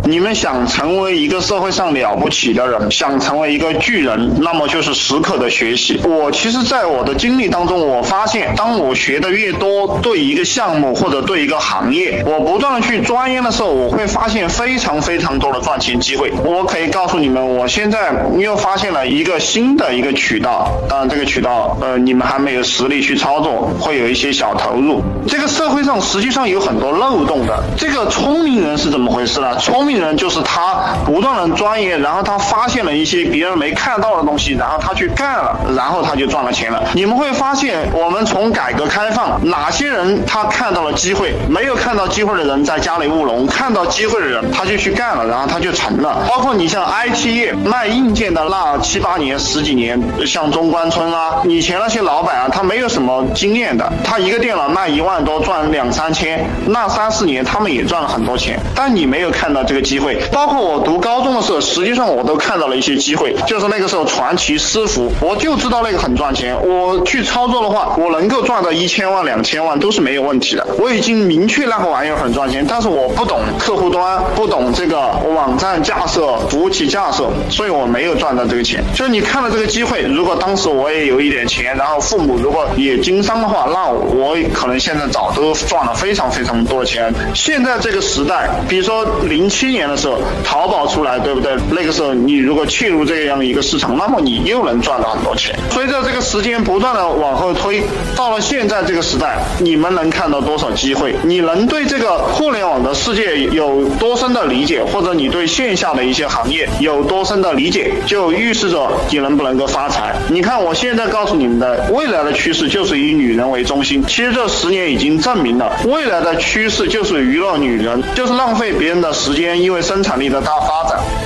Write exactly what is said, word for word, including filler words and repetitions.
你们想成为一个社会上了不起的人，想成为一个巨人，那么就是时刻的学习。我其实在我的经历当中，我发现当我学的越多，对一个项目或者对一个行业，我不断的去钻研的时候，我会发现非常非常多的赚钱机会。我可以告诉你们，我现在又发现了一个新的一个渠道，当然这个渠道呃你们还没有实力去操作，会有一些小投入。这个社会上实际上有很多漏洞的。这个聪明人是怎么回事呢？聪明人就是他不断的钻研，然后他发现了一些别人没看到的东西，然后他去干了，然后他就赚了钱了。你们会发现，我们从改革开放，哪些人他看到了机会，没有看到机会的人在家里务农，看到机会的人他就去干了，然后他就成了。包括你像 I T 业卖硬件的那七八年十几年，像中关村啊，以前那些老板啊，他没有什么经验的，他一个电脑卖一万多赚两三千，那三四年他们也赚了很多钱，但你没有看到这个机会。包括我读高中的时候，实际上我都看到了一些机会，就是那个时候传奇私服，我就知道那个很赚钱，我去操作的话，我能够赚到一千万两千万都是没有问题的。我已经明确那个玩意儿很赚钱，但是我不懂客户端，不懂这个网站架设、服务器架设，所以我没有赚到这个钱。就是你看了这个机会，如果当时我也有一点钱，然后父母如果也经商的话，那我可能现在早都赚了非常非常多的钱。现在这个时代，比如说零七年的时候，淘宝出来，对不对？那个时候你如果切入这样一个市场，那么你又能赚到很多钱。随着这个时间不断的往后推，到了现在这个时代，你们能看到多少机会？你能对这个互联网的世界有多深的理解，或者你对线下的一些行业有多深的理解，就预示着你能不能够发财。你看我现在告诉你们的未来的趋势就是以女人为中心，其实这十年已经证明了，未来的趋势就是娱乐女人，就是浪费别人的时间，因为生产力的大发展。